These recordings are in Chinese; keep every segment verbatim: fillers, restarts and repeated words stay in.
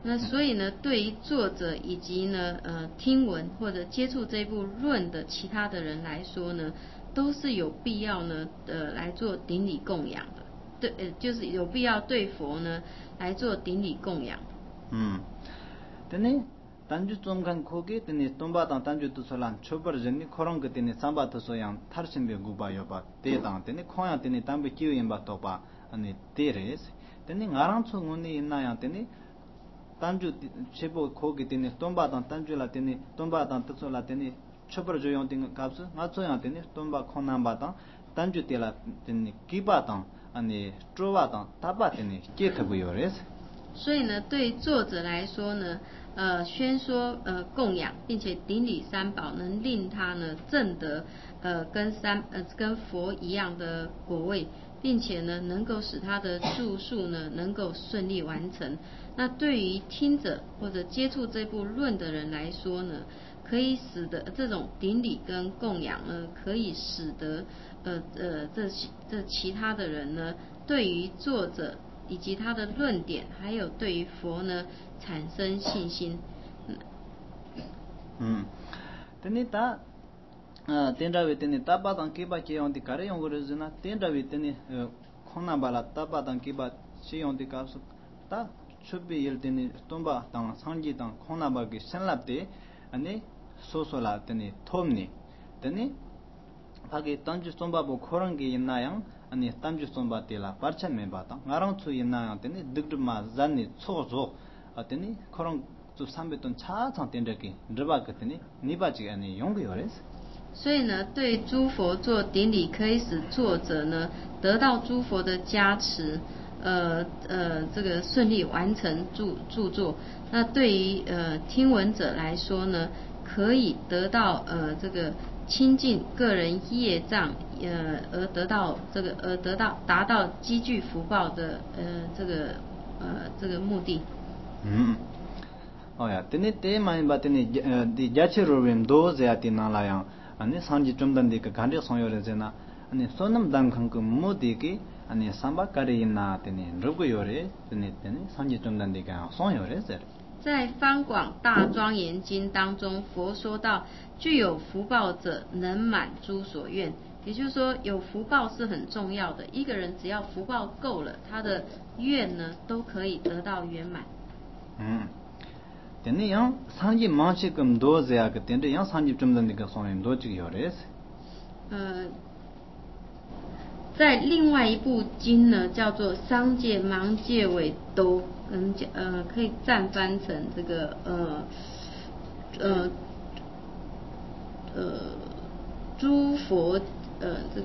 那所以呢，对于作者以及呢呃听闻或者接触这部论的其他的人来说呢，都是有必要呢呃来做顶礼供养的，对，呃就是有必要对佛呢来做顶礼供养。 嗯，근데 단주 좀간 거기 되니 돈바당 단주 두설란 초버전이 코랑 그때니 삼바트 소양 타르심베 구바여바 대당 되니 코야 되니 담비 기우임바 또바 아니 데레스 되니 나랑 총은이 있나야 되니 단주 제보 거기 되니 돈바당 단주라 되니 돈바당 두설라 되니 초버 조용 되니 값스 나초야 되니 돈바 코남바당 단주 때라 되니 기바당 아니 쪼바당 타바 되니 게트부요레스 所以呢，对作者来说呢，呃，宣说呃供养，并且顶礼三宝，能令他呢证得呃跟三呃跟佛一样的果位，并且呢能够使他的著述呢能够顺利完成。那对于听者或者接触这部论的人来说呢，可以使得这种顶礼跟供养呢，可以使得呃呃这这其他的人呢，对于作者以及他的论点，还有对于佛呢产生信心。 嗯，等他呃，天着为等他把当基巴接用的卡里用过日子呢，天着为等呃，空那巴拉他把当基巴接用的卡苏，他出比有等东巴当桑吉当空那巴给生拉的，安尼说说啦等托尼，等파기 단주 som바보 코랑게 있나양 아니 단주 som바 때라 parcham에 바다 나랑 추 있나양 때니 득드마 잔니 초조 아때니 코랑 주 삼백돈 차창 된저기 드바 같으니 니바지 아니 용거요레스 所以呢，对诸佛做顶礼，可以使作者呢得到诸佛的加持，呃呃，这个顺利完成著著作。那对于呃听闻者来说呢，可以得到呃这个清净个人业障，呃而得到这个而得到达到积聚福报的呃这个呃这个目的。 嗯。哦呀，等你得买把等你呃的假期罗边多这样的拿来样，啊你上级中等的个干的送药的在那，啊你说那么当看个目的个，啊你三百卡的那等你如果有嘞，等你等你上级中等的个送药的在。 在方广大庄严经当中，佛说到，具有福报者能满诸所愿。也就是说，有福报是很重要的。一个人只要福报够了，他的愿呢都可以得到圆满。 嗯。等你样上级忙起咁多这样个，等你样上级中等的个送药多几个嘞？ 呃，在另外一部经呢，叫做《商界盲界尾都》，嗯，呃，可以暂翻成这个呃呃呃诸佛呃这个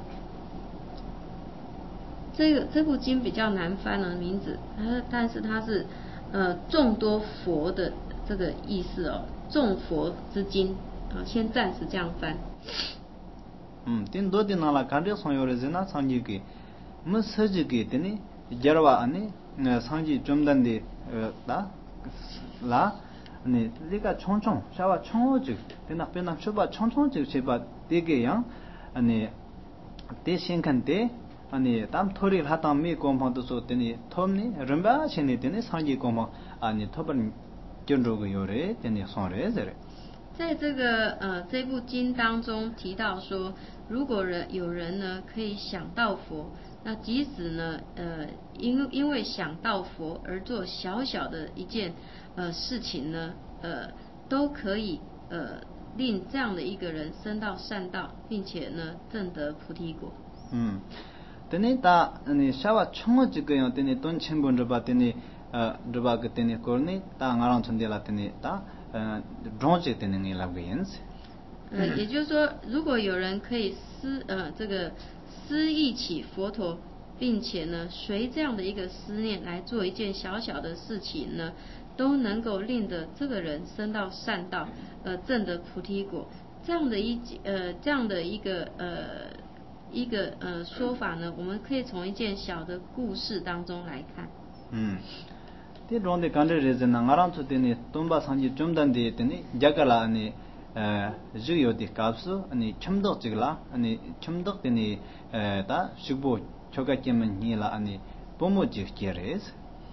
这个这部经比较难翻的名字，它但是它是呃众多佛的这个意思哦，众佛之经啊，先暂时这样翻。 嗯，दिन दो दिन आला कांडे सोयोरे जना सांजी के म सज के तने जरवा अने सांजी जुमदन दे दा ला ने लेका छोंछों शावा छोंज तेना पेना छोबा छोंछों ज छेबा देगे या अने ते शिंखनते अने ताम थोरी हाता मे कोम तो सो तने थोमनी रंबा छने तने सांजी कोम अने थोबन जंरोग योरे तने सोरे जरे 在这个呃这部经当中提到说，如果人有人呢可以想到佛，那即使呢呃因因为想到佛而做小小的一件呃事情呢，呃都可以呃令这样的一个人升到善道，并且呢证得菩提果。 嗯，等你打你稍微冲了几个样，等你东千本着吧，等你呃着吧个等你过你打俺让从的啦，等你打。呃，中介的那个那个样子。 呃，也就是说，如果有人可以思呃这个思忆起佛陀，并且呢随这样的一个思念来做一件小小的事情呢，都能够令得这个人升到善道，呃，证得菩提果。这样的一呃这样的一个呃一个呃说法呢，我们可以从一件小的故事当中来看。 嗯。ते रोंदे कांडे रेजे ना ngaran chu tene tomba sanji chomdan de tene jagala ani ju yodi kapsu ani chomdok chigla ani chomdok tene ta shugbo choga kemen ni la ani pomo ji keres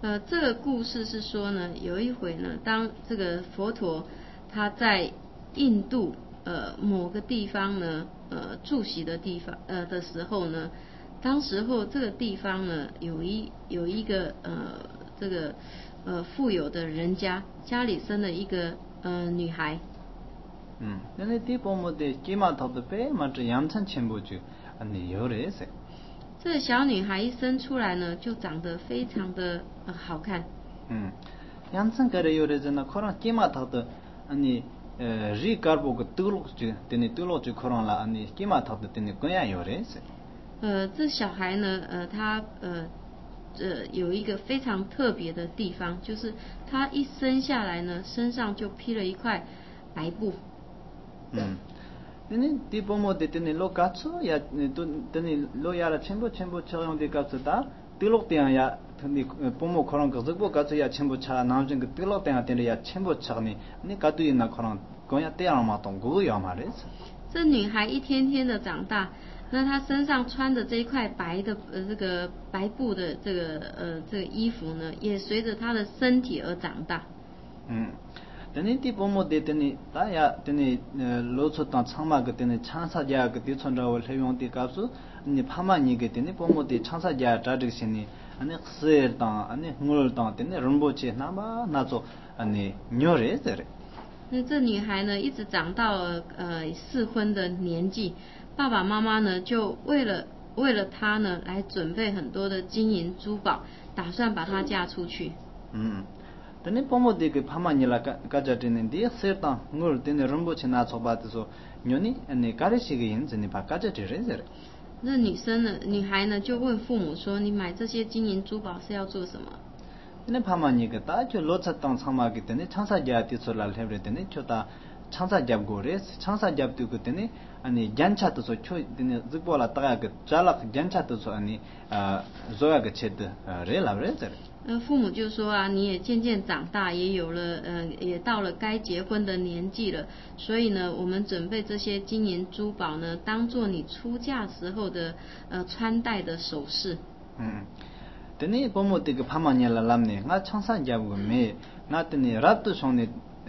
呃，这个故事是说呢，有一回呢，当这个佛陀他在印度呃某个地方呢，呃住席的地方呃的时候呢，当时候这个地方呢，有一有一个呃这个呃富有的人家，家里生了一个呃女孩。 嗯，那你地方么的起码他的白嘛这养成全部就，啊你有的是。 这个小女孩一生出来呢，就长得非常的呃好看。 嗯，养成个的有的人呢，可能起码他的，啊你呃日干部个多落就，等你多落就可能了，啊你起码他的等你更加有的是。 呃，这小孩呢，呃，他呃呃有一个非常特别的地方，就是他一生下来呢，身上就披了一块白布。 嗯，等你地方么的等你落嘎子呀，你都等你落呀了全部全部처형돼嘎子다，多落点呀，等你部么可能个这个嘎子呀全部차，나중에多落点呀等你呀全部차你，你嘎对那可能更加这样嘛，动个样嘛的是。 这女孩一天天的长大，那她身上穿的这一块白的呃这个白布的这个呃这个衣服呢，也随着她的身体而长大。 嗯，等你地方么的等你大呀等你呃露出当长嘛个等你长沙家个地穿着我利用的告诉你怕嘛你个等你部么的长沙家扎这个些呢，啊你十当啊你五当等你人不去那么那就啊你牛热着嘞。 那这女孩呢，一直长到了呃适婚的年纪，爸爸妈妈呢就为了为了她呢来准备很多的金银珠宝，打算把她嫁出去。 嗯，等你部么的个怕嘛你啦个个家的呢，第十当五等你人不去那做吧的说，牛呢你家里些个人子你把家家的人着嘞。 那女生呢，女孩呢就问父母说：“你买这些金银珠宝是要做什么？” 那怕嘛你个大就落出当长嘛个等你长沙家的说来了的等你就打长沙家过来，长沙家的个等你아니 잔차 또 초 드네 즈보라 따가 그 잘락 잔차 또 아니 아 조야 그 체드 레라 레저 呃，父母就说啊，你也渐渐长大，也有了呃，也到了该结婚的年纪了，所以呢，我们准备这些金银珠宝呢，当做你出嫁时候的呃穿戴的首饰。 嗯，드네 보모데 그 파마냐라 람네 나 창산 잡고 메 나트니 랍도 송네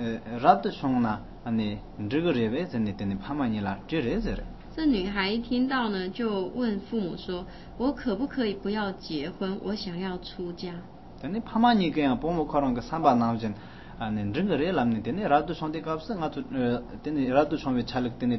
랍도 송나 아니 드그레베 전네 드네 파마냐라 드레저 这女孩一听到呢，就问父母说：“我可不可以不要结婚？我想要出家。” 드네 파마니 그냥 보모 코랑 그 삼바 나오진 아니 드그레 람네 드네 랍도 송데 갑스 나투 드네 랍도 송베 찰릭 드네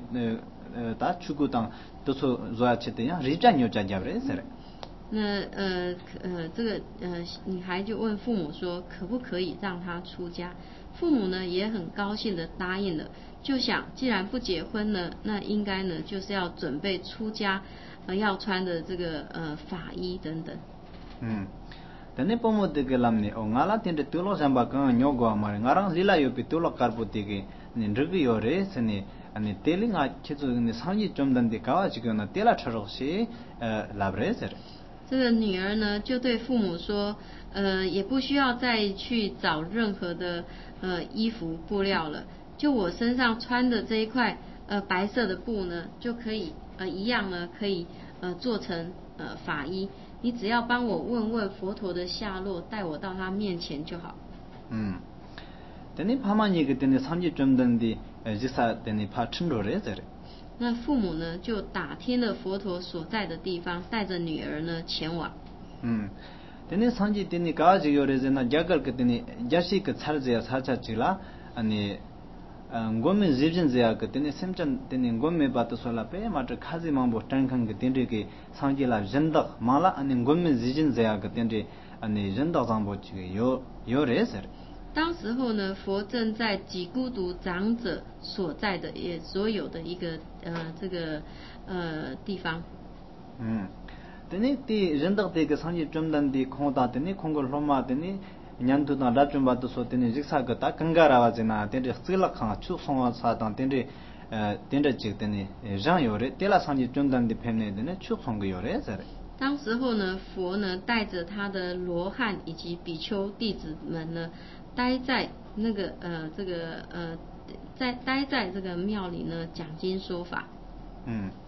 다 추구당 도서 조야 체데야 리자뇨 자잡레서 那呃呃这个呃女孩就问父母说可不可以让她出家？父母呢也很高兴的答应了，就想既然不结婚呢，那应该呢就是要准备出家，呃要穿的这个呃法衣等等。 嗯，但你部么的个啷呢？哦，我拉天的多罗山巴刚牛过嘛，我让里拉有比多罗卡布的个，你这个有人是呢，你带领啊，其实你上一中等的高啊，这个呢，带了出入些呃拉不来是。 这个女儿呢就对父母说，呃，也不需要再去找任何的呃衣服布料了，就我身上穿的这一块呃白色的布呢，就可以呃一样呢可以呃做成呃法衣，你只要帮我问问佛陀的下落，带我到他面前就好。 嗯，但你怕嘛？你个等你上一中等的呃，就是等你怕撑着来是。 那父母呢就打听了佛陀所在的地方，带着女儿呢前往。 嗯，等你上一等你高就有的人呢，加个个等你加些个菜子呀，菜菜去了，啊你。गोमे जीवन जया के तेने सिमचन तेने गोमे बात सोला पे मात्र खाजी मांबो टंखन के तेने के सांगेला जंदक माला अनि गोमे जीवन जया के तेने अनि जंदक जांबो छि यो यो रे सर 当时候呢，佛正在几孤独长者所在的也所有的一个呃这个呃地方。 嗯，तेने ती जंदक ते के सांगे चंदन दी खोता तेने खोंगो लोमा तेने न्यांतु ता राचुम बात सो तेने जिक्सा गता कंगारा वाजना तेने खिला खा छु सोंगा साता तेने तेने जिक तेने जान योरे तेला सांगे चंदन दी फेने तेने छु सोंगे योरे सर 当时候呢，佛呢带着他的罗汉以及比丘弟子们呢，待在那个呃这个呃在待在这个庙里呢讲经说法。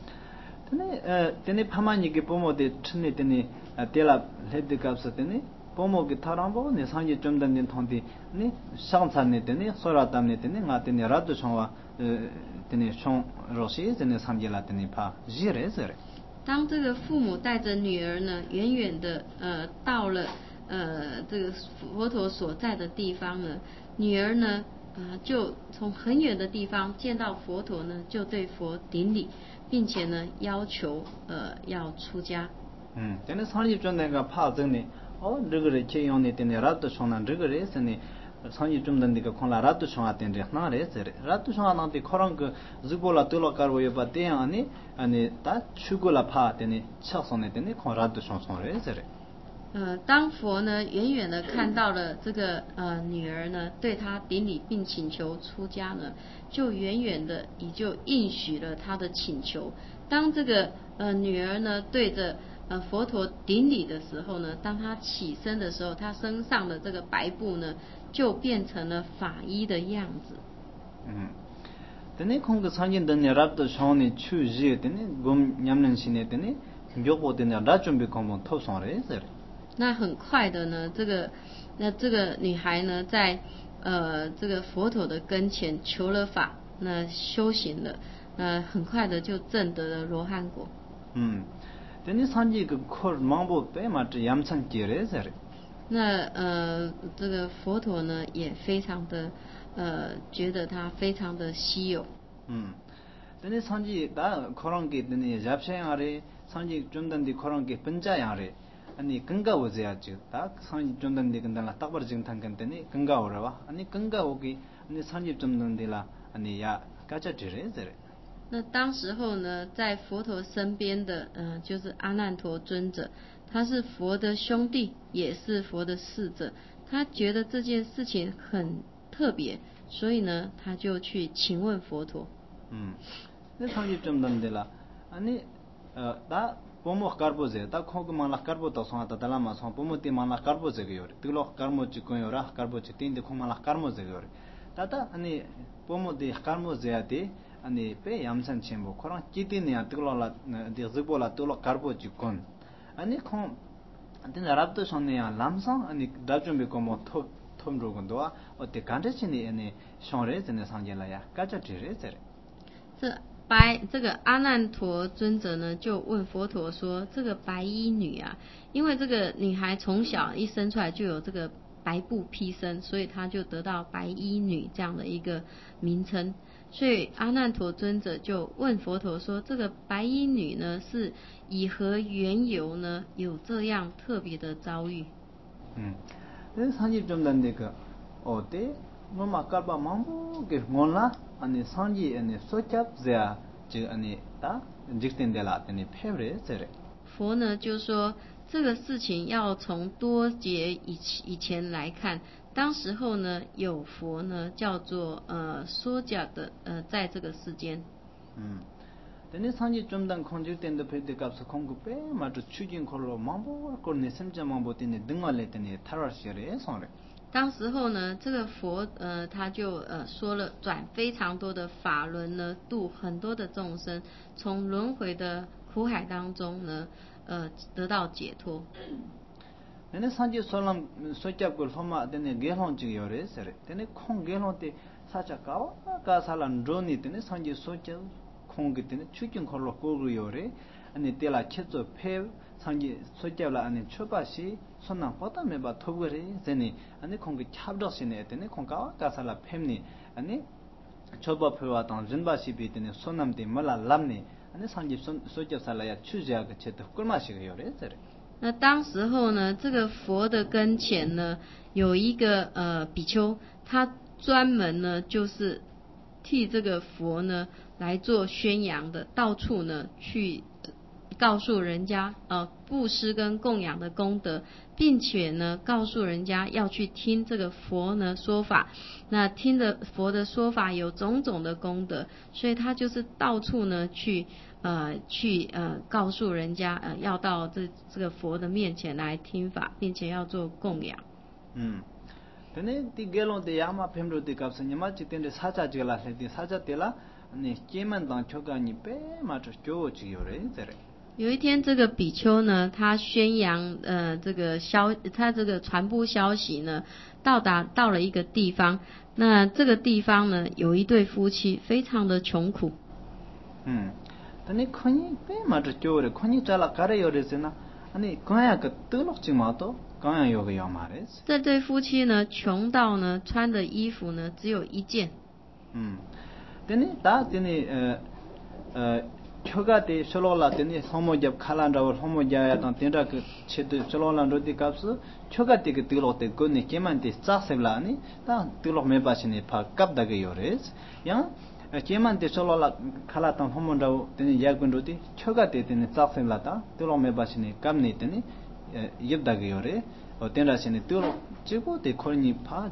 嗯，तेने तेने फमानी के पोमो दे छने तेने तेला लेद काप्स तेने 포모기 타랑보 네 상지 좀 된된 통디 네 상산네 되네 소라담네 되네 나테네 라도 총와 되네 총 로시 되네 상지라 되네 파 지레스레 当这个父母带着女儿呢，远远的呃到了呃这个佛陀所在的地方呢，女儿呢呃就从很远的地方见到佛陀呢，就对佛顶礼，并且呢要求呃要出家。 嗯，되네 상지 좀 내가 파정네 어 저거를 제용네 되네 라도 총난 저거를 했네 상지 좀 된데가 콘라 라도 총아 된데 나래 세레 라도 총아 나한테 코랑 그 ዝ보라 돌아가고 여바데 아니 아니 다 추고라 파 되네 차선에 되네 콘 라도 총송래 세레 呃，当佛呢远远的看到了这个呃女儿呢，对他顶礼并请求出家呢，就远远的也就应许了他的请求。当这个呃女儿呢对着呃佛陀顶礼的时候呢，当她起身的时候，她身上的这个白布呢，就变成了法衣的样子。 嗯，되네 콩그 상진 되네 라도 총네 추지 되네 곰 냠는 신에 되네 요거 되네 라 준비 공부 토송래 세레 那很快的呢，这个那这个女孩呢，在呃这个佛陀的跟前求了法，那修行了，那很快的就证得了罗汉果。 嗯，等你参加个课忙不白嘛，这严参结了噻。 那呃这个佛陀呢，也非常的呃觉得他非常的稀有。 嗯，等你参加다课给等你잡셔야 래，参加좀等的课给本家呀래。 아니 건가 오지야지 딱 상이 좀 된데 근데라 딱 버진 탄건데니 건가 오라와 아니 건가 오기 아니 상이 좀 된데라 아니 야 가자 지레즈레 那当时候呢，在佛陀身边的呃就是阿难陀尊者，他是佛的兄弟，也是佛的侍者，他觉得这件事情很特别，所以呢他就去请问佛陀。 嗯，那상이 좀 된데라 아니 어다 पोमो कार्बो जे ता खोग माला कार्बो तो सोता दला मा सो पोमो ति माला कार्बो जे गयो रे तिलो कार्मो जि कोयो रा कार्बो जि तीन दे खो माला कार्मो जे गयो रे ताता अनि पोमो दे कार्मो जे आते अनि पे यामसन छेमो खोरा किति ने तिलो ला दे जिबोला तिलो कार्बो जि कोन अनि खो अनि राब्दो सोने या लामसा अनि दाजुम बे कोमो थो थोम रोगन दोआ ओते 간데 छिनि अनि सोरे जने 상제라 या काचा जिरे जरे 这白这个阿难陀尊者呢，就问佛陀说：“这个白衣女啊，因为这个女孩从小一生出来就有这个白布披身，所以她就得到白衣女这样的一个名称。所以阿难陀尊者就问佛陀说：这个白衣女呢，是以何缘由呢，有这样特别的遭遇？” 嗯，这상지 좀 된데가 어때? 뭐마 깔바 망보게 몰라 아니 상지 아니 소잡자 지 아니 다 직된데라 아니 페브레 제레 佛呢就说这个事情要从多劫以以前来看，当时候呢有佛呢叫做呃说假的呃在这个世间。 嗯，근데 상지 좀단 콘직된데 페데갑스 공급에 맞아 추진 걸로 망보 걸네 심자 망보티네 등말레테네 타라시레 손레 当时候呢，这个佛呃他就呃说了转非常多的法轮呢，度很多的众生，从轮回的苦海当中呢，呃得到解脱。 근데 상지 솔람 소잡고 소마 되네 게혼지 요레스레 되네 콩 게혼테 사자가 가살란 존이 되네 상지 소잡 콩게 되네 추진 걸로 고르 요레 아니 때라 쳇조 페 상지 소잡라 아니 초바시 손나 보다메 바 토거리 제니 아니 콩게 찹더시네 되네 콩가 가살라 팸니 아니 초바페와 당 진바시 비드네 손남데 말라 람니 아니 상지 소잡살라야 추자가 쳇도 꿀마시가 요레스레 那当时候呢，这个佛的跟前呢，有一个呃比丘，他专门呢就是替这个佛呢来做宣扬的，到处呢去告诉人家呃布施跟供养的功德，并且呢告诉人家要去听这个佛呢说法，那听着佛的说法有种种的功德，所以他就是到处呢去呃去呃告诉人家呃要到这这个佛的面前来听法，并且要做供养。 嗯。근데 디 겔론데 야마 팸로데 갑스니마 지텐데 사자지라 세디 사자텔라 아니 제만당 초가니 빼 맞죠 조지요레 제레 有一天，这个比丘呢，他宣扬呃这个消，他这个传播消息呢，到达到了一个地方。那这个地方呢，有一对夫妻，非常的穷苦。 嗯，但你看你别嘛这叫的，看你咋了？干的有的是呢，你刚呀个得了几毛多，刚呀有个要嘛的。 这对夫妻呢，穷到呢，穿的衣服呢，只有一件。 嗯，但你打但你呃呃。초가대 솔로라 되니 소모잡 칼란라고 소모자야던 된다 그 체도 솔로란로디 값스 초가대 그 들로때 거니 게만데 짝세블라니 다 들로 메바시니 파 깝다게 요레스 야 게만데 솔로라 칼라던 소모라고 되니 야근로디 초가대 되니 짝세블라다 들로 메바시니 깝니 되니 엽다게 요레 어 된다시니 들로 지고데 코니 파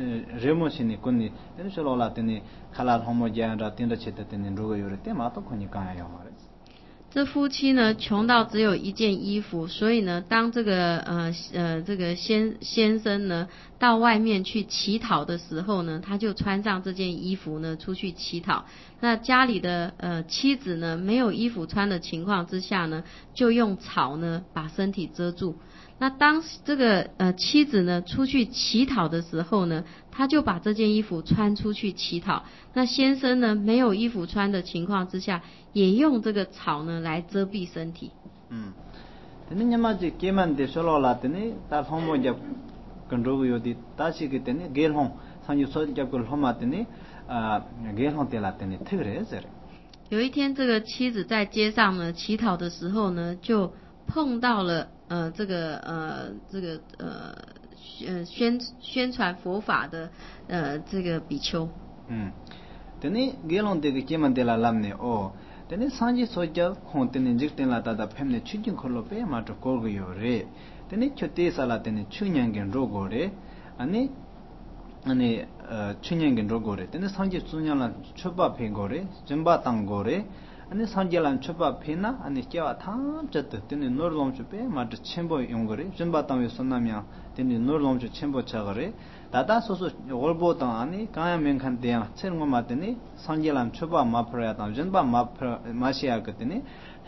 레모시니 거니 되니 솔로라 되니 칼라 소모자야라 된다 체도 되니 로고 요레 때 마도 코니 까요 这夫妻呢，穷到只有一件衣服，所以呢，当这个呃呃这个先先生呢到外面去乞讨的时候呢，他就穿上这件衣服呢出去乞讨。那家里的呃妻子呢没有衣服穿的情况之下呢，就用草呢把身体遮住。那当这个呃妻子呢出去乞讨的时候呢，他就把这件衣服穿出去乞讨。那先生呢没有衣服穿的情况之下，也用这个草呢来遮蔽身体。 嗯，근데 냐마지 게만데 솔로라더니 다 홍모잡 근로고 요디 다시 그때니 게일홍 상주 소잡고 홍마더니 아 게일홍 때라더니 특그래서 有一天，这个妻子在街上呢乞讨的时候呢，就碰到了呃这个呃这个呃呃宣宣传佛法的呃这个比丘。 嗯，等你게일홍 때그 게만데라 람네 오 तेने सांझे सोचा खोंतेने जिक्तेन लाता दा फेमने छुजिन खोलो पे माटो कोगयो रे तेने छोटे साला तेने छुन्यांगेन रोगो रे 아니 아니 छुन्यांगेन रोगो रे तेने सांझे सुन्यांला छुबा फेगो रे जंबा तांगो रे 아니 सांझे란 छुबा फेना 아니 केवा 탐 쳇드 तेने 노르롬주 पे माटो 쳔보 용고 रे जंबा तांवे सो나म्या तेने 노르롬주 쳔보 차거 रे 다다 소소 월보던 아니 가야 멘칸데야 체르고 마더니 상제람 초바 마프라야던 전바 마프 마시아 그때니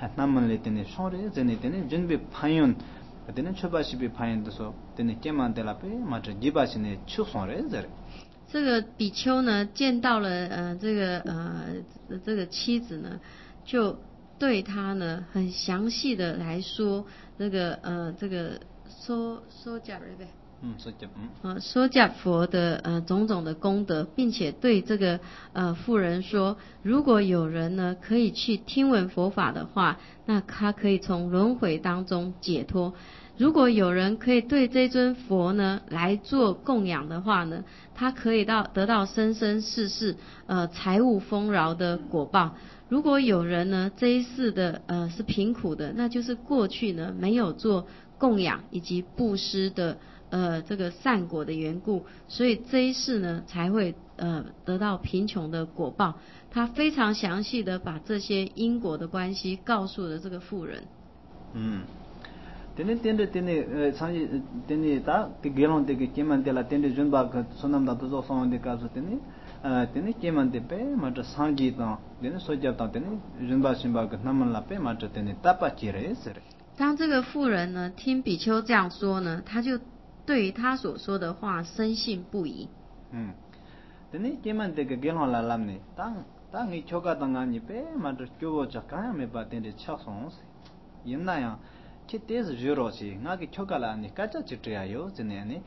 남만레 때니 쇼레 제네 때니 준비 파윤 그때는 초바시비 파윤도서 때니 깨만데라페 마저 기바시네 추송레 저 这个比丘呢见到了呃这个呃这个妻子呢，就对他呢很详细的来说那个呃这个说说讲对不对？ 嗯，说讲嗯， 呃，说讲佛的呃种种的功德，并且对这个呃妇人说，如果有人呢可以去听闻佛法的话，那他可以从轮回当中解脱。如果有人可以对这尊佛呢来做供养的话呢，他可以到得到生生世世呃财物丰饶的果报。如果有人呢这一世的呃是贫苦的，那就是过去呢没有做供养以及布施的呃这个善果的缘故，所以这一世呢才会呃得到贫穷的果报。他非常详细的把这些因果的关系告诉了这个妇人。 嗯。तेने तेने तेने सांझे तेने ता के गेलों ते के केमन तेला तेने जुनबा का सोनम दा तो सोन दे का तेने तेने केमन ते पे मत सांझे ता तेने सोजा ता तेने जुनबा सिंबा का नमन ला पे मत तेने तापा चिरे सर 当这个妇人呢听比丘这样说呢，他就对于他所说的话深信不疑。 嗯तेने केमन ते के गेलों ला लामने ता ता नी छोका तंगा नी पे मत क्यों चका में बा तेने छसों से यनाया 키테스 주로시 나기 초가라니 까짜 지트야요 진네니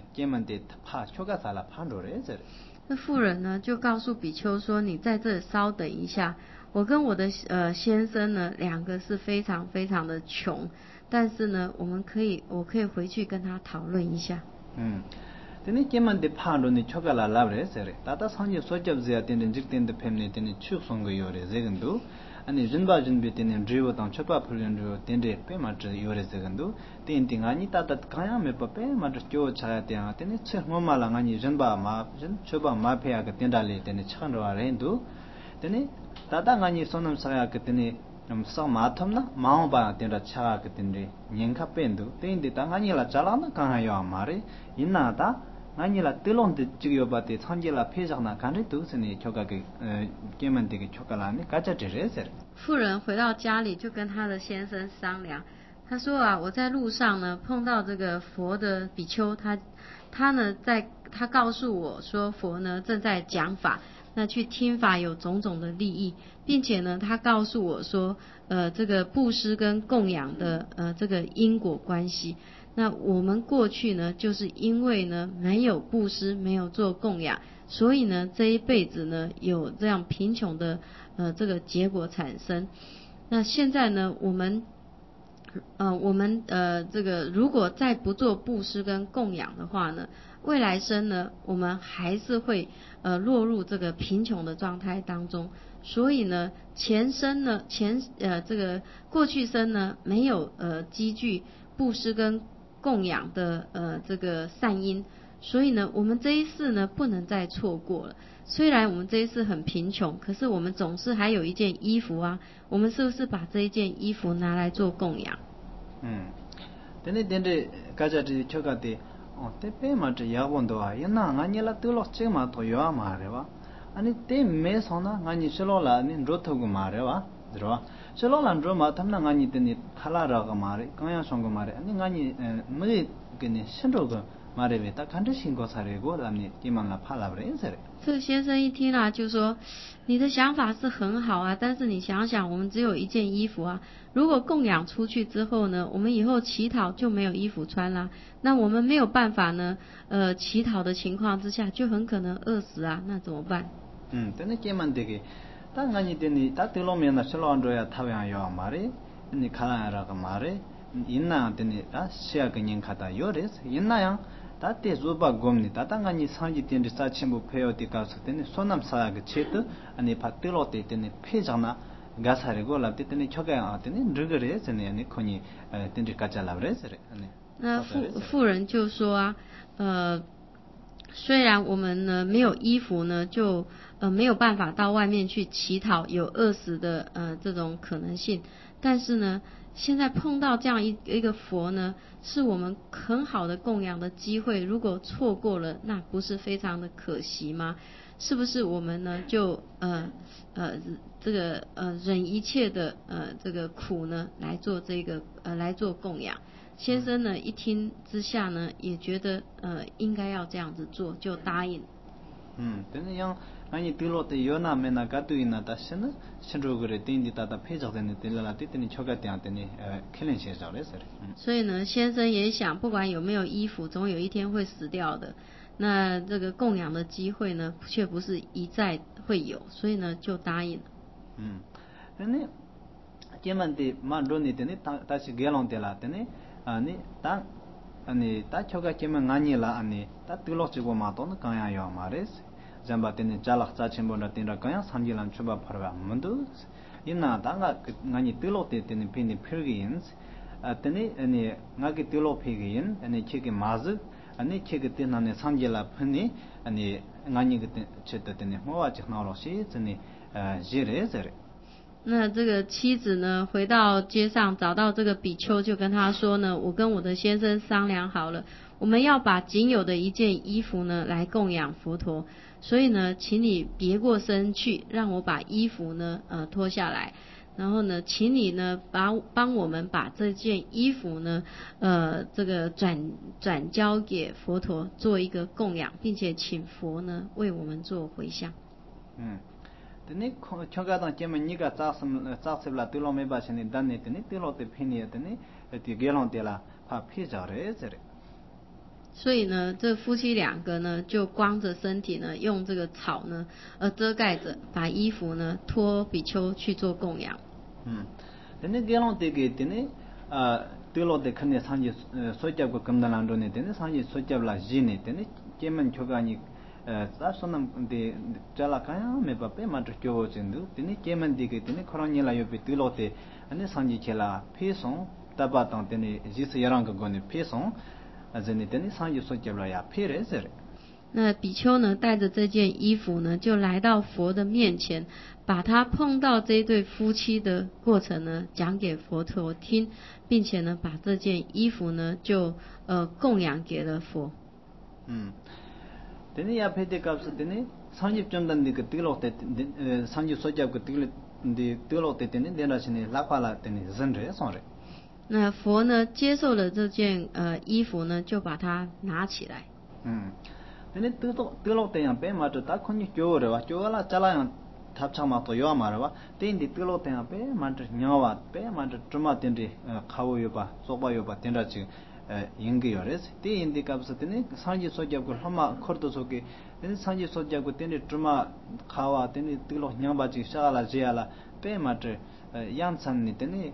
게만데 파 초가살라 판로레저 那妇人呢就告诉比丘说：“你在这稍等一下，我跟我的呃先生呢两个是非常非常的穷，但是呢我们可以我可以回去跟他讨论一下。” 嗯，근데 게만데 판로니 초가라 라브레저 다다 상지 소접지야 된된 직된데 팸네 된이 축송거 요레 제근도 아니 준바 준비 때는 드리버당 쳇바 풀린도 된데 페마트 요레즈간도 땡땡아니 따따 가야메 빠페 마트 교 차야 때야 때네 쳇모말랑 아니 준바 마준 쳇바 마페야가 된달레 때네 찬로 아렌도 때네 따다가니 손음 사야 그때네 좀 마텀나 마오바 된다 차가 그때네 년카 뺀도 땡데 당아니라 잘라나 강하요 마레 인나다 아니라 뜰론데 지요바데 창제라 폐장나 간리 도스니 초가게 어 게만데게 초가라니 가자제레세 妇人回到家里就跟她的先生商量，她说啊，我在路上呢碰到这个佛的比丘，他他呢在他告诉我说佛呢正在讲法，那去听法有种种的利益，并且呢他告诉我说，呃这个布施跟供养的呃这个因果关系。那我们过去呢，就是因为呢没有布施，没有做供养，所以呢这一辈子呢有这样贫穷的呃这个结果产生。那现在呢，我们呃我们呃这个如果再不做布施跟供养的话呢，未来生呢我们还是会呃落入这个贫穷的状态当中。所以呢，前生呢前呃这个过去生呢没有呃积聚布施跟供养的呃这个善因，所以呢我们这一世呢不能再错过了。虽然我们这一世很贫穷，可是我们总是还有一件衣服啊，我们是不是把这一件衣服拿来做供养？ 嗯，근데 근데 가자지 초가데 어 때페마트 야본도아 옛나 아니라 뜰로 찍마 도요아 말해봐 아니 때 메서나 아니 실로라니 로토고 말해봐 들어와 실로란 로마 탐나 아니 때니 칼라라가 말해 강야 송고 말해 아니 아니 뭐 그니 신로가 말해베 딱 간드신 거 사례고 라니 이만라 팔라브레인세레 这个先生一听啊，就说你的想法是很好啊，但是你想想，我们只有一件衣服啊，如果供养出去之后呢，我们以后乞讨就没有衣服穿啦，那我们没有办法呢，呃，乞讨的情况之下，就很可能饿死啊，那怎么办？ 嗯，但是这么的个，当俺你的你，他对了面那是老多呀，他样要嘛嘞，你看那那个嘛嘞，因那的你啊，谁个人看到有嘞，因那样。다 대조바 곰니 다당아니 상지 텐데 사침부 페어디 가서 때네 소남 사야게 체트 아니 바틀로 때네 페잖아 가사르고 라때 때네 초가 아때네 르그레 전에 아니 코니 텐데 가자라브레스레 아니 那妇妇人就说啊，呃，虽然我们呢没有衣服呢，就呃没有办法到外面去乞讨，有饿死的呃这种可能性，但是呢，现在碰到这样一一个佛呢，是我们很好的供养的机会，如果错过了，那不是非常的可惜吗？是不是我们呢就呃呃这个呃忍一切的呃这个苦呢来做这个呃来做供养？先生呢一听之下呢，也觉得呃应该要这样子做，就答应。 嗯，但是像俺你对了的有那没那个对那，但是呢，现在个人定的他他配着的呢，对了啦，对的你瞧个点的呢，呃，可能些少嘞是的。 所以呢，先生也想，不管有没有衣服，总有一天会死掉的。那这个供养的机会呢，却不是一再会有，所以呢，就答应了。 嗯，那呢，这么的蛮多呢，的呢，他他是给弄的啦，的呢，啊，你当。아니 다 초가 깨면 아니라 아니 다 들어지고 마도는 가야요 말이스 잠바테네 잘락 자침보나 틴라 가야 산질란 추바 파르바 문도 이나 다가 아니 들어테테네 핀이 필기인스 아테네 아니 나게 들어 필기인 아니 체게 마즈 아니 체게 테나네 산질라 핀이 아니 아니 그때 쳇테네 뭐와지 나로시 즈니 지레즈레 那这个妻子呢，回到街上找到这个比丘，就跟他说呢，我跟我的先生商量好了，我们要把仅有的一件衣服呢来供养佛陀，所以呢，请你别过身去，让我把衣服呢呃脱下来，然后呢，请你呢把帮我们把这件衣服呢呃这个转转交给佛陀做一个供养，并且请佛呢为我们做回向。 嗯。तने छोगादा केम निगा चासम चासबला तिलो मे बासने दने तने तिलो ते फेनिए तने ति गेलों तेला फा फि जारे जरे 所以呢，这夫妻两个呢，就光着身体呢，用这个草呢，呃，遮盖着，把衣服呢，托比丘去做供养。 嗯，तने गेलों ते गे तने आ तिलो ते खने सांजे सोजब को कमदलांडो ने तने सांजे सोजबला जिने तने केमन छोगानी 사선남 데 잘라카야 메바페 마트교 진도 티니 케멘디게 티니 코로니라 요피 틸로테 아니 산지체라 페송 따바당 티니 지스 야랑 거네 페송 아제니 티니 산지 소쳬라야 페레세레 那比丘呢，带着这件衣服呢，就来到佛的面前，把他碰到这对夫妻的过程呢，讲给佛陀听，并且呢，把这件衣服呢，就呃供养给了佛。 嗯。 Then ya pay the caps, then Sanjip Jondan the Tilo, Sanjip Soja could the Tilo, then Rashini, Lapala, then Zendre, sorry. 那佛呢接受了这件呃衣服呢，就把它拿起来。 嗯，那你得到得到这样白嘛，这大可你教的哇，教了加了样，他差嘛多要嘛的哇，等你得到这样白嘛，这鸟哇白嘛这这么点的呃烤有吧，做吧有吧，点着去呃应该有的，等你的个是等你上级说叫个他妈考多少个，等你上级说叫个等你这么烤啊，等你得到鸟吧就杀了这样了，白嘛这呃养成你等你。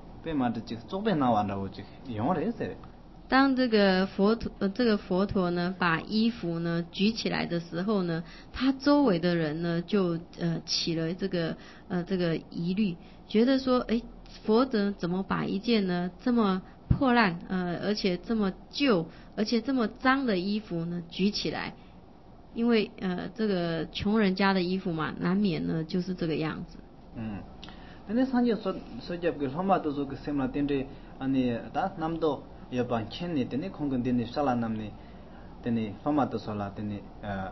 当这个佛陀呃这个佛陀呢把衣服呢举起来的时候呢，他周围的人呢就呃起了这个呃这个疑虑，觉得说，哎，佛陀怎么把一件呢这么破烂呃而且这么旧而且这么脏的衣服呢举起来？因为呃这个穷人家的衣服嘛，难免呢就是这个样子。 嗯。근데 산지 소 소잡 그 로마도 그 셈라 텐데 아니 다 남도 여반 켄니 텐니 콩근데니 살라 남니 텐니 로마도 살라 텐니 아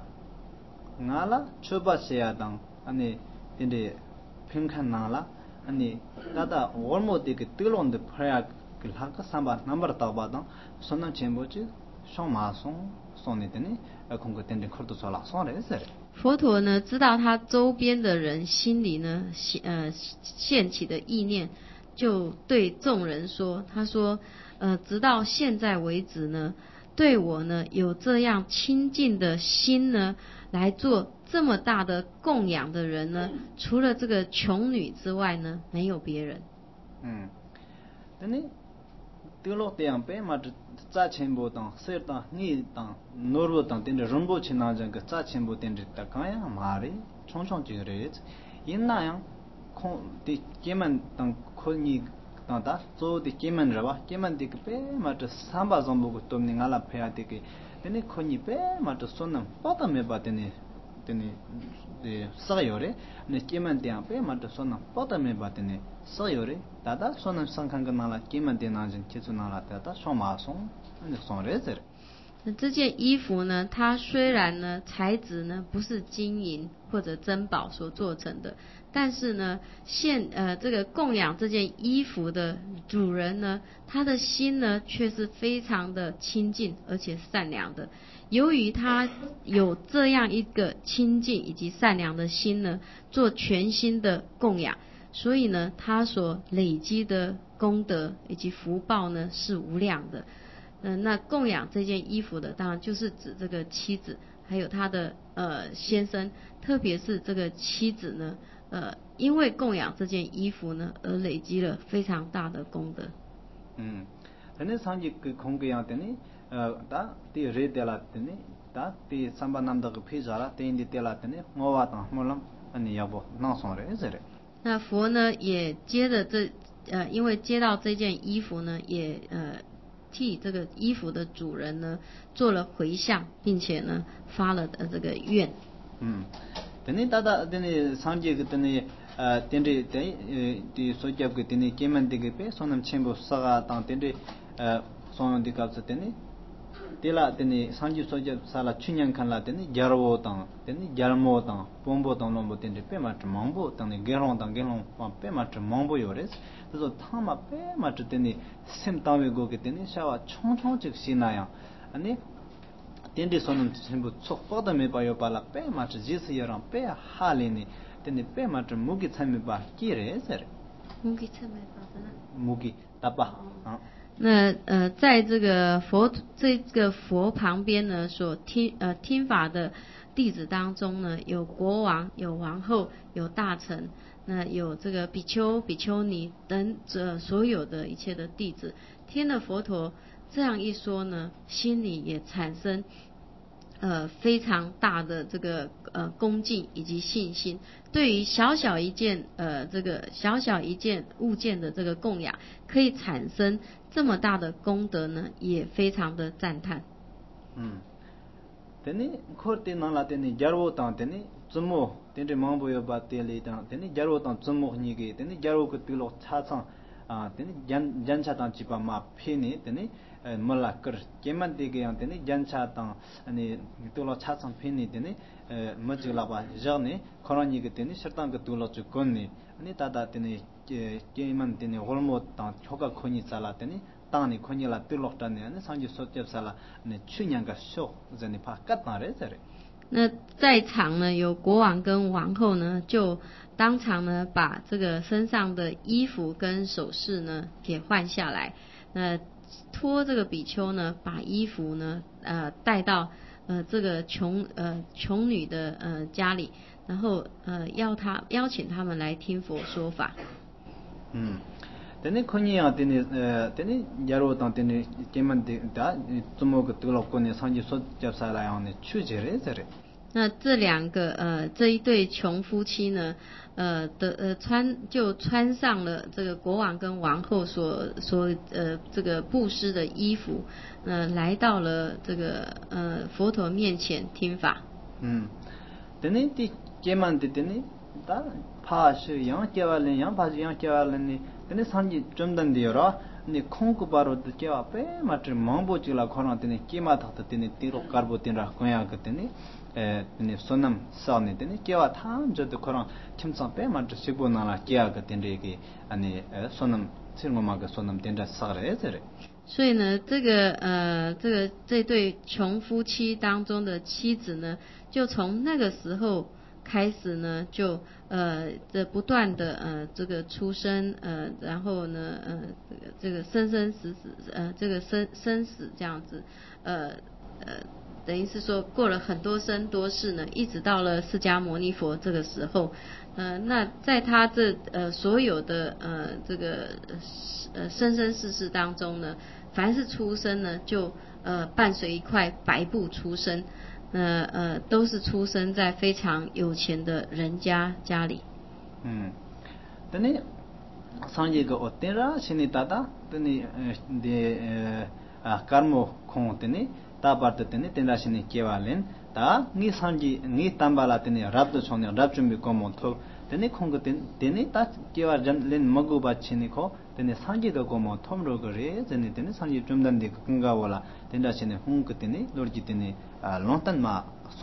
나라 초바세야당 아니 텐데 핑칸 나라 아니 다다 월모디 그 뜨론데 프야 그 한가 삼바 넘버 타바당 손난 쳔보지 쇼마송 손니 텐니 콩고 텐데 커도 살라 손레세 佛陀呢，知道他周边的人心里呢，呃，现起的意念，就对众人说：“他说，呃，直到现在为止呢，对我呢有这样亲近的心呢，来做这么大的供养的人呢，除了这个穷女之外呢，没有别人。” 嗯，那你丢了这样白嘛？这扎钱不当，谁当你当，诺不当，等着人不去拿这个扎钱不等着打开呀，马里常常这个日子，因那样，空的他们当空你当打，做的他们是吧？他们这个白嘛，这三百张不够多，你阿拉拍这个，等你空你白嘛，这算能把他们把等你。tene de sayore ne kemen de ampe mat sona pota me batene sayore dada sona sankang nala kemen de najin chesu nala dada soma song ne sonre zer 那这件衣服呢，它虽然呢材质呢不是金银或者珍宝所做成的，但是呢现呃这个供养这件衣服的主人呢，他的心呢却是非常的亲近而且善良的。由于他有这样一个亲近以及善良的心呢，做全心的供养，所以呢他所累积的功德以及福报呢是无量的。嗯、呃，那供养这件衣服的，当然就是指这个妻子，还有他的呃先生，特别是这个妻子呢，呃，因为供养这件衣服呢，而累积了非常大的功德。 嗯，那上级个空个样的呢，呃，他的热的啦的呢，他的三八南的个披萨啦，的印的啦的呢，我话当我啷，你要不拿上来是的。 那佛呢也接着这呃，因为接到这件衣服呢，也呃。替这个衣服的主人呢做了回向，并且呢发了的这个愿。 嗯，等你大大等你上节个等你呃等你等呃的所讲个等你见面这个呗，说能全部啥个当等你呃说的个是等你，对啦等你上节所讲啥啦去年看啦等你加罗当等你加罗当，pom波当龙波等你别嘛这忙波等你给龙当给龙，别嘛这忙波有的。그래서 타마 빼 맞을 때니 샘 다음에 거기 때니 샤와 총총 즉시나야 아니 텐디 손은 전부 속 뻗어매 봐요 발라 빼 맞을 지스여랑 빼 할리니 텐디 빼 맞을 무기 참여 봐 기래서 무기 참여 봐잖아 무기 따봐 어 那呃，在这个佛这个佛旁边呢，所听呃听法的弟子当中呢，有国王、有王后、有大臣，那有这个比丘、比丘尼等这所有的一切的弟子，听了佛陀这样一说呢，心里也产生呃非常大的这个呃恭敬以及信心，对于小小一件呃这个小小一件物件的这个供养，可以产生这么大的功德呢，也非常的赞叹。 嗯，等你可得拿来等你加入当等你怎么等你忙不要把店里当等你加入当怎么你给等你加入个对了查厂 아 되니 jan jan차당 집아 마 피니 되니 몰라 그 게만 되게 양 되니 jan차당 아니 돌아 차상 피니 되니 머지라바 저니 코로니게 되니 설당 그 돌아 죽건니 아니 다다 되니 게만 되니 홀모당 효과 코니 살아 되니 땅이 코니라 들럭다니 아니 상지 소접살아 네 추냥가 쇼 전이 바깥나래 저래 那在场呢，有国王跟王后呢，就当场呢把这个身上的衣服跟首饰呢给换下来。那托这个比丘呢，把衣服呢呃带到呃这个穷呃穷女的呃家里，然后呃要他邀请他们来听佛说法。 嗯。되네 코니야 되네 되네 야로당 되네 게만데 다 좀뭐 들어거네 상지 소잡사라요네 추제래 저래 那这两个呃这一对穷夫妻呢，呃的呃穿就穿上了这个国王跟王后所所呃这个布施的衣服，呃来到了这个呃佛陀面前听法。 嗯，되네 디 게만데 되네 다 파시 양 깨발래 양 파시 양 깨발래 되네 상지 좀 단디요라 네 콩고 바로 깨와 빼 마트 망보지라 코나 되네 깨마다 되네 티로 카르보틴라 코야 그때네 에 되네 손남 싸네 되네 깨와 탐 저도 코나 팀상 빼 마트 시보나라 깨야 그때네 아니 손남 실모마가 손남 된다 사래 저래 所以呢，这个呃，这个这对穷夫妻当中的妻子呢，就从那个时候开始呢，就呃这不断的呃这个出生呃，然后呢呃这个这个生生死死呃这个生生死这样子呃呃等于是说过了很多生多世呢，一直到了释迦牟尼佛这个时候，呃那在他这呃所有的呃这个呃生生世世当中呢，凡是出生呢，就呃伴随一块白布出生。呃呃，都是出生在非常有钱的人家家里。 嗯，但你上一个我听了，现在大大，但你的呃啊，кар모空的呢，大把的的呢，听了现在结完了，大你上一你担巴拉的呢，rap的从呢，rap准备搞么头，的呢空个的的呢，大结完人连么个把钱呢靠，的呢上一个搞么头么个嘞，的呢的呢上一准备的更加完了，听了现在空个的呢，罗吉的呢啊，龙腾嘛。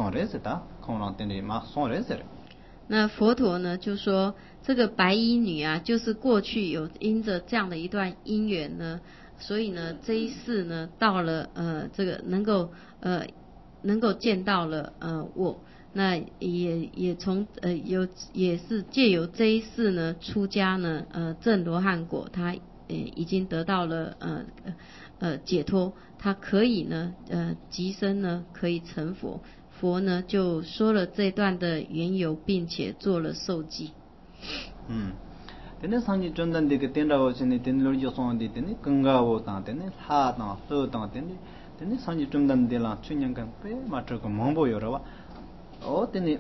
那佛陀呢就说，这个白衣女啊，就是过去有因着这样的一段因缘呢，所以呢这一世呢到了呃这个能够呃能够见到了呃我，那也也从呃有也是借由这一世呢出家呢呃证罗汉果，他呃已经得到了呃呃解脱，他可以呢呃即生呢可以成佛。佛呢就说了这段的缘由，并且做了受记。 嗯，근데 상지 전단데 그 된다고 전에 된 로지 소원데 되네 건가고 당되네 하당 서당 되네 되네 상지 전단데라 춘년간 빼 맞고 멍보여라 어 되네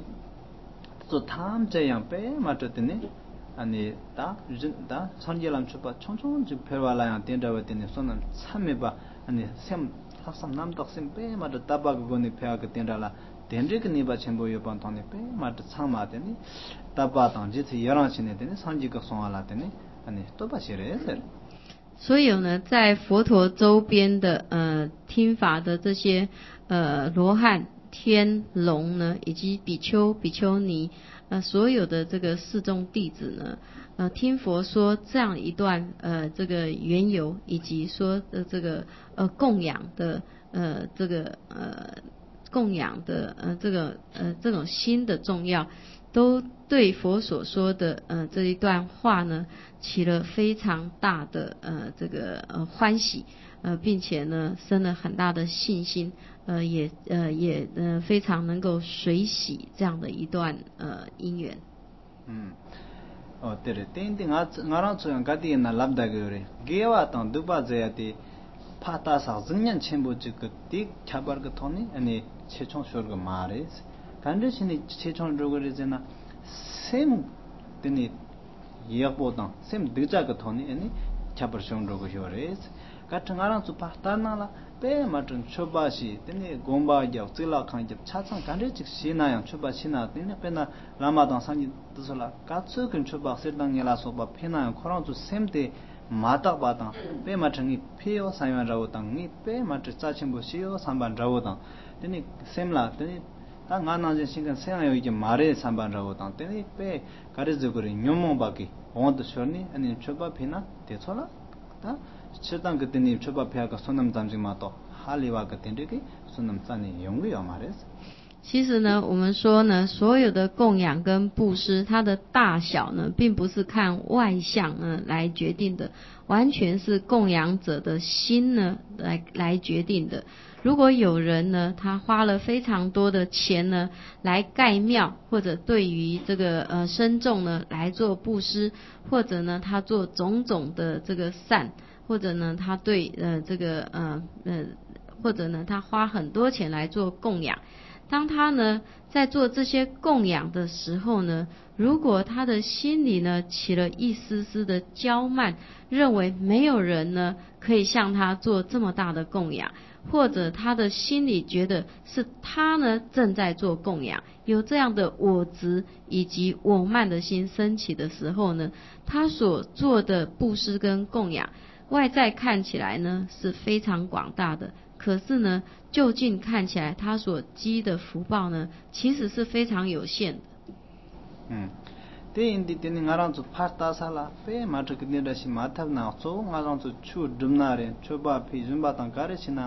또 다음 제양 빼 맞고 되네 아니 다다 상지람 추바 총총 즉 별발라야 된다고 되네 손은 참해봐 아니 샘 합삼 남덕 샘빼 맞아 따바고니 배하게 된다라 된지그 니바 첨부 요번 돈에 빼 맞아 참마되니 따바당 지지 여랑신에 되니 상지가 송알라 되니 아니 또 바시래 所以呢，在佛陀周边的呃听法的这些呃罗汉、天龙呢，以及比丘、比丘尼，呃所有的这个四众弟子呢，呃听佛说这样一段呃这个缘由，以及说的这个呃供养的呃这个呃供养的呃这个呃这种心的重要，都对佛所说的呃这一段话呢起了非常大的呃这个呃欢喜，呃并且呢生了很大的信心，呃也呃也呃非常能够随喜这样的一段呃因缘。 嗯，哦对了，天天我我让这样家的那拉不得个嘞，给我当都把这样的。파타사 증년 첨부 그 딕 차버그 토니 아니 최총 쇼르가 마레스 간데신이 최총 로그르제나 셈 드니 예보다 셈 드자가 토니 아니 차버 쇼르 로그 쇼레스 같은 아랑 수 파타나라 빼 맞은 초바시 드니 곰바야 찔라 칸집 차창 간데 즉 시나양 초바시나 드니 빼나 라마당 산지 드설라 가츠 근 초바 세당이라 소바 페나 코랑주 셈데 마딱 바당 빼 맞창이 페요 사연 라고당 니 빼 맞지 짜침보 시요 삼반 라고당 되니 셈라 되니 다 나나진 신경 생각요 이제 말에 삼반 라고당 되니 빼 가르즈고리 뇽몽바기 온도 쇼니 아니 초바피나 대초라 다 칠당 그때니 초바피아가 손남 담지마도 할리와 그때니 손남 짠이 용이요 말에서 其实呢，我们说呢，所有的供养跟布施，它的大小呢，并不是看外相呢来决定的，完全是供养者的心呢来来决定的。如果有人呢，他花了非常多的钱呢，来盖庙，或者对于这个呃僧众呢来做布施，或者呢他做种种的这个善，或者呢他对呃这个呃呃，或者呢他花很多钱来做供养。当他呢在做这些供养的时候呢，如果他的心里呢起了一丝丝的骄慢，认为没有人呢可以向他做这么大的供养，或者他的心里觉得是他呢正在做供养，有这样的我执以及我慢的心升起的时候呢，他所做的布施跟供养，外在看起来呢是非常广大的，可是呢就近看起来他所积的福报呢其实是非常有限的。 嗯대인디 때는 나랑도 파타살라 페 마트기네다시 마타나 소 나랑도 추 듬나레 추바 피즘바당 가르시나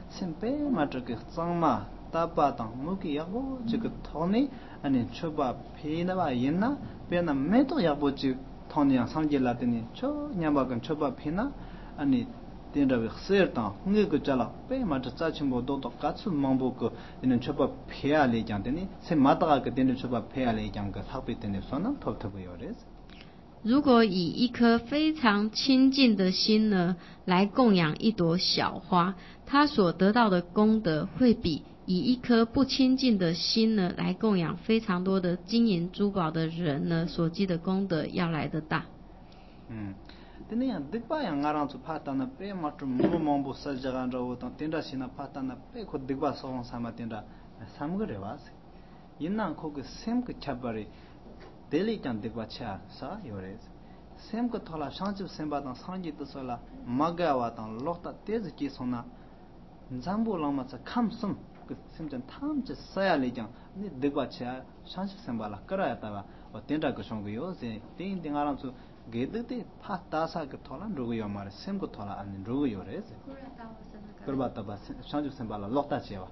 심페 마트기 짱마 따바당 무기 야고 지그 토니 아니 추바 피나바 옛나 페나 메도 야보지 토니야 상질라더니 초 냐바간 추바 피나 아니 된다고 쓰였다 흥그 잘라 빼 맞아 짜침보도 똑같이 망보고 이는 초바 폐알이 장더니 세 마다가 그 되는 초바 폐알이 장그 학비 때문에 손은 톱톱이요레 如果以一颗非常清净的心呢来供养一朵小花，他所得到的功德会比以一颗不清净的心呢来供养非常多的金银珠宝的人呢所积的功德要来得大。 嗯Tene digba yang ngarang tu patana pe matu mumombu sajagan rawo tang tenda sina patana pe ko digba song sama tenda samgre was yinna ko ke sem ke chabari deli chan digba cha sa yores sem ko thola shangju semba tang sangji to sola magawa tang lokta tez ji sona zambu lama cha khamsum ke semjan tham che saya le jang ni digba cha shangju semba la karaya ta ba o tenda ko song yo se tin ding ngarang tu 게드데 파타사 그 토란 로고요 말에 셈고 토라 아니 로고요레 그러바타바 상주 셈발라 록다지와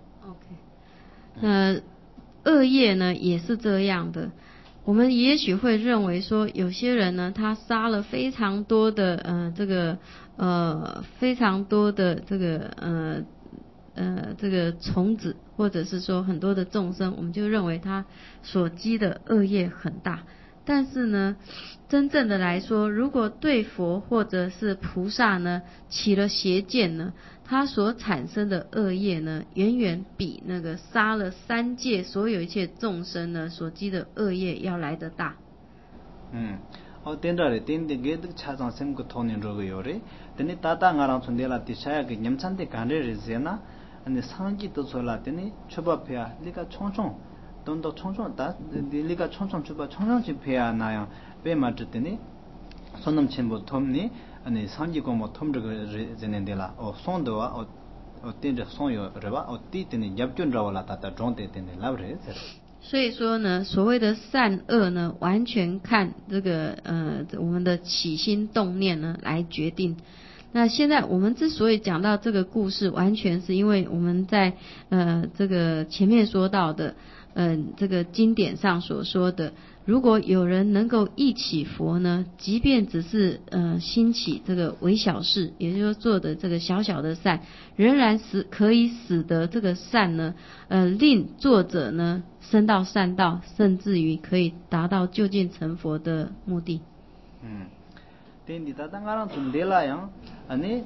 OK 呃恶业呢也是这样的，我们也许会认为说有些人呢他杀了非常多的呃这个呃非常多的这个呃呃这个虫子，或者是说很多的众生，我们就认为他所积的恶业很大。但是呢真正的来说，如果对佛或者是菩萨呢起了邪见呢，他所产生的恶业呢远远比那个杀了三界所有一切众生呢所积的恶业要来得大。 嗯어 된다래 된데 게드 차장 셈고 토는 로고요레 데니 따따 nga랑 촌데라 디샤야 게 냠찬데 간레르제나 아니 상지도 솔라데니 초바페야 리가 총총 돈도 총총 다 리가 총총 초바 총총지 페야 나야 베마트데니 손놈 쳔보 톰니 아니 상지고 뭐 톰르 제넨데라 어 손도와 어 어 된데 손요 레바 어 띠데니 얍준 라와라 따따 존데 데니 라브레 所以说呢，所谓的善恶呢，完全看这个呃我们的起心动念呢来决定。那现在我们之所以讲到这个故事，完全是因为我们在呃这个前面说到的，嗯、呃、这个经典上所说的，如果有人能够忆起佛呢，即便只是呃兴起这个微小事，也就是说做的这个小小的善，仍然使可以使得这个善呢，呃令作者呢升到善道，甚至于可以达到究竟成佛的目的。 嗯，对，你大当刚从得了样，아니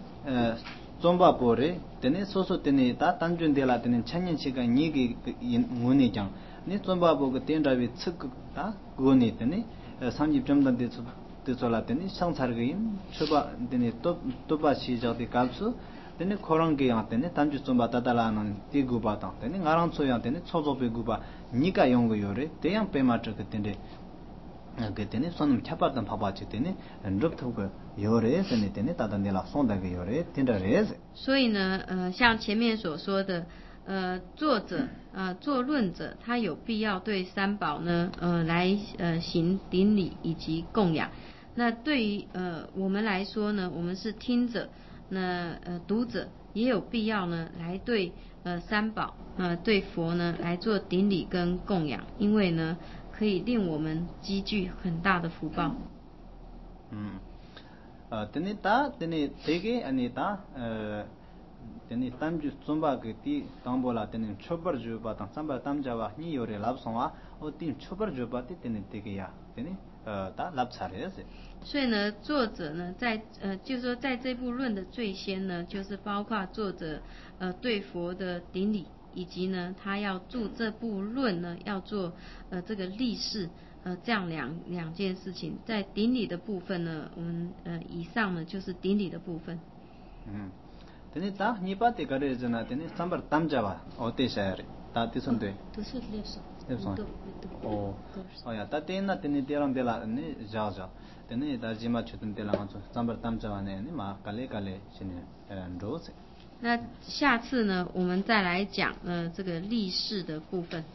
좀바 보레 데네 소소 데네 다 단준 데라 데네 천년 시간 니기 문이 장 니 좀바 보고 텐다비 측다 고니 데네 상집 점단 데서 데서라 데네 상사르긴 초바 데네 또 또바 시작데 갑수 데네 코랑게 양 데네 단주 좀바 다달라는 디구바다 데네 나랑 소양 데네 초조베 구바 니가 용거 요레 대양 빼마트 그때데 그 되네 손님 캬바던 파바치 되네 럽토고 요레 되네 되네 다단데라 손다게 요레 틴다레스 所以呢，呃，像前面所说的，呃，作者呃作论者，他有必要对三宝呢，呃，来呃行顶礼以及供养。那对于呃我们来说呢，我们是听者，那呃读者也有必要呢，来对呃三宝呃对佛呢来做顶礼跟供养，因为呢可以令我们积聚很大的福报。 嗯，呃，되네 다 되네 되게 아니다 어 되네 땀주 좀바 그티 담보라 되네 초버 주바 당 삼바 담자와 니 요레 랍송아 어디 초버 주바티 되네 되게야 되네 어다 랍차레스 所以呢，作者呢，在呃，就是说，在这部论的最先呢，就是包括作者呃对佛的顶礼，以及呢，他要注这部论呢，要做呃这个立誓，呃这样两两件事情。在顶礼的部分呢，我们呃以上呢就是顶礼的部分。 嗯，되네 다 니바테 가레즈나 되네 삼바 담자와 어때샤레 다 뜻은데 都是列手， lepson 都 어 어야 다 때나 되네 데랑데라 네 자자 되네 다 지마 추든 데랑 삼바 담자와네 마 갈레 갈레 신네 로세 那下次呢，我们再来讲呃这个立誓的部分。